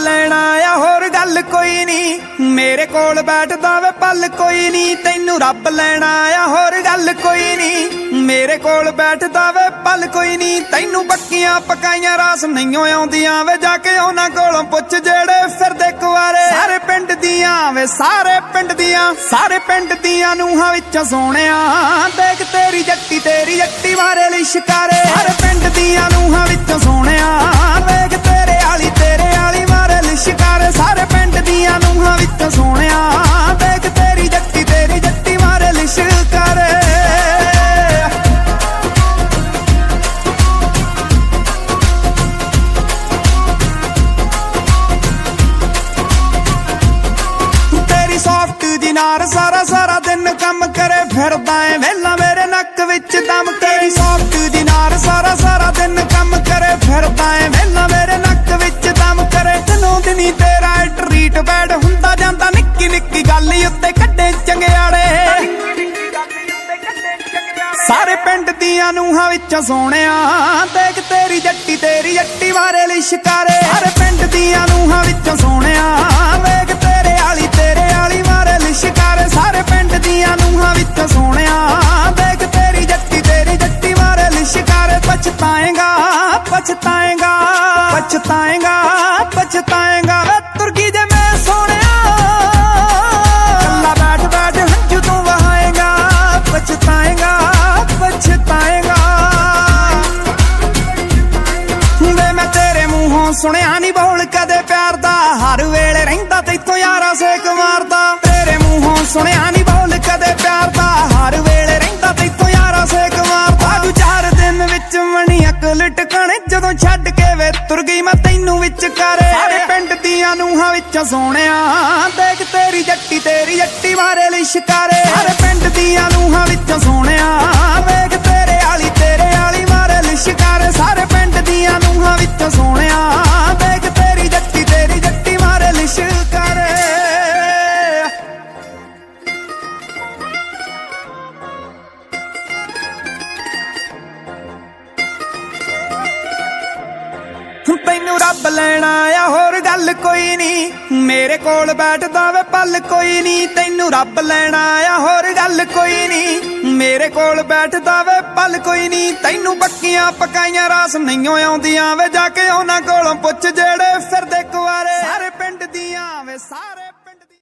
ਲੈਣਾ ਆ ਹੋਰ ਗੱਲ ਕੋਈ ਨਹੀਂ। ਮੇਰੇ ਕੋਲ ਬੈਠਦਾ ਵੇ ਪਲ ਕੋਈ ਨਹੀਂ, ਤੈਨੂੰ ਰੱਬ ਲੈਣਾ ਆ ਹੋਰ ਗੱਲ ਕੋਈ ਨਹੀਂ। ਮੇਰੇ ਕੋਲ ਬੈਠਦਾ ਵੇ ਪਲ ਕੋਈ ਨਹੀਂ, ਤੈਨੂੰ ਪੱਕੀਆਂ ਪਕਾਈਆਂ ਰਾਸ ਨਹੀਂ ਆਉਂਦੀਆਂ ਵੇ। ਜਾ ਕੇ ਉਹਨਾਂ ਕੋਲੋਂ ਪੁੱਛ ਜਿਹੜੇ ਫਿਰਦੇ ਕੁਆਰੇ। ਸਾਰੇ ਪਿੰਡ ਦੀਆਂ ਵੇ ਸਾਰੇ ਪਿੰਡ ਦੀਆਂ ਨੂੰਹਾਂ ਵਿੱਚੋਂ ਸੋਹਣਿਆ ਦੇਖ ਤੇਰੀ ਜੱਟੀ ਮਾਰੇ ਲਿਸ਼ਕਾਰੇ। ਸਾਰੇ ਪਿੰਡ ਦੀਆਂ ਨੂੰਹਾਂ ਵਿੱਚੋਂ ਸੋਹਣਿਆ ਦੇਖ ਤੇਰੇ ਆਲੀ ਮਾਰੇ ਲਿਸ਼ਕਾਰੇ। ਸਾਰੇ ਪਿੰਡ ਦੀਆਂ ਨੂੰਹਾਂ ਵਿੱਚੋਂ ਸੋਹਣਿਆ ਦੇਖ ਤੇਰੀ ਜੱਟੀ ਮਾਰੇ ਲਿਸ਼ਕਾਰੇ। ਤੇਰੀ ਸੌਫਟ ਜੀ ਨਾਰ ਸਾਰਾ ਦਿਨ ਕੰਮ ਕਰੇ ਫਿਰਦਾ ਏ ਵੇਲਾ ਮੇਰੇ ਨੱਕ ਵਿੱਚ ਦਮ। ਤੇਰੀ ਸੌਫਟ ਜੀ ਨਾਰ ਸਾਰਾ ਦਿਨ ਕੰਮ ਕਰੇ ਫਿਰਦਾ ਏ ਵੇਲਾ ਮੇਰੇ ਨੱਕ ਵਿੱਚ ਦਮ ਕਰੇ। ਦਿਨੋਂ ਦਿਨੀ ਤੇਰਾ ਟਰੀਟ ਬੈਡ ਹੁੰਦਾ ਜਾਂਦਾ, ਨਿੱਕੀ ਗੱਲ ਉੱਤੇ ਕੱਢੇ ਚੰਗਿਆੜੇ। ਸਾਰੇ ਪਿੰਡ ਦੀਆਂ ਨੂੰਹਾਂ ਵਿੱਚੋਂ ਸੋਹਣਿਆ ਦੇਖ ਤੇਰੀ ਜੱਟੀ ਮਾਰੇ ਲਿਸ਼ਕਾਰੇ। ਸਾਰੇ ਪਿੰਡ ਦੀਆਂ ਨੂੰਹਾਂ ਵਿੱਚੋਂ ਸੋਹਣਿਆ ਵੇਖ ਤੇਰੇ ਆਲੀ ਮਾਰੇ ਲਿਸ਼ਕਾਰੇ। ਸਾਰੇ ਪਿੰਡ ਦੀਆਂ ਨੂੰਹਾਂ ਵਿੱਚੋਂ ਸੋਹਣਿਆ ਦੇਖ ਤੇਰੀ ਜੱਟੀ ਮਾਰੇ ਲਿਸ਼ਕਾਰੇ। ਪਛਤਾਏਗਾ ਵੇ ਤੁਰਗੀ ਜੇ ਮੈਂ ਸੋਹਣਿਆ, ਕੱਲਾ ਬੈਠ ਹੰਝੂ ਤੂੰ ਵਹਾਏਗਾ। ਪਛਤਾਏਗਾ ਵੇ ਮੈਂ ਤੇਰੇ ਮੂੰਹੋਂ ਸੁਣਿਆ ਨੀ ਬੋਲ ਕਦੇ ਪਿਆਰ ਦਾ, ਹਰ ਵੇਲੇ ਰਹਿੰਦਾ ਤੈਥੋਂ ਯਾਰਾ ਸੇਕ ਮਾਰਦਾ। ਤੇਰੇ ਮੂੰਹੋਂ ਸੁਣਿਆ ਨੀ ਬੋਲ ਕਦੇ ਪਿਆਰ ਦਾ, ਹਰ ਵੇਲੇ ਰਹਿੰਦਾ ਤੈਥੋਂ ਯਾਰਾ ਸੇਕ ਮਾਰਦਾ। ਤੂੰ 4 ਦਿਨ ਵਿੱਚ ਮਣੀ ਅਕਲ ਟਿਕਾਣੇ ਜਦੋਂ ਛੱਡ ਕੇ ਵੇ ਤੁਰ ਗਈ ਮੈਂ ਤੈਨੂੰ ਵਿੱਚ ਕਰੇ। ਸਾਰੇ ਪਿੰਡ ਦੀਆਂ ਨੂੰਹਾਂ ਵਿੱਚੋਂ ਸੋਹਣਿਆ ਦੇਖ ਤੇਰੀ ਜੱਟੀ ਮਾਰੇ ਲਿਸ਼ਕਾਰੇ। ਸਾਰੇ ਪਿੰਡ ਦੀਆਂ ਨੂੰਹਾਂ ਵਿੱਚੋਂ ਸੋਹਣਿਆ ਵੇਖ ਤੇਰੇ ਆਲੀ ਮਾਰੇ ਲਿਸ਼ਕਾਰੇ। ਸਾਰੇ ਪਿੰਡ ਦੀਆਂ ਨੂੰਹਾਂ ਵਿੱਚੋਂ ਸੋਹਣਿਆ ਦੇਖ ਤੇਰੀ ਜੱਟੀ ਮਾਰੇ ਲਿਸ਼ਕਾਰੇ। ਤੈਨੂੰ ਰੱਬ ਲੈਣਾ ਆ ਹੋਰ ਗੱਲ ਕੋਈ ਨਹੀਂ। ਮੇਰੇ ਕੋਲ ਬੈਠਦਾ ਵੇ ਪਲ ਕੋਈ ਨਹੀਂ, ਤੈਨੂੰ ਰੱਬ ਲੈਣਾ ਆ ਹੋਰ ਗੱਲ ਕੋਈ ਨਹੀਂ। ਮੇਰੇ ਕੋਲ ਬੈਠਦਾ ਵੇ ਪਲ ਕੋਈ ਨਹੀਂ, ਤੈਨੂੰ ਪੱਕੀਆਂ ਪਕਾਈਆਂ ਰਾਸ ਨਹੀਂ ਆਉਂਦੀਆਂ ਵੇ। ਜਾ ਕੇ ਉਹਨਾਂ ਕੋਲੋਂ ਪੁੱਛ ਜਿਹੜੇ ਫਿਰਦੇ ਕੁਆਰੇ। ਸਾਰੇ ਪਿੰਡ ਦੀਆਂ ਵੇ ਸਾਰੇ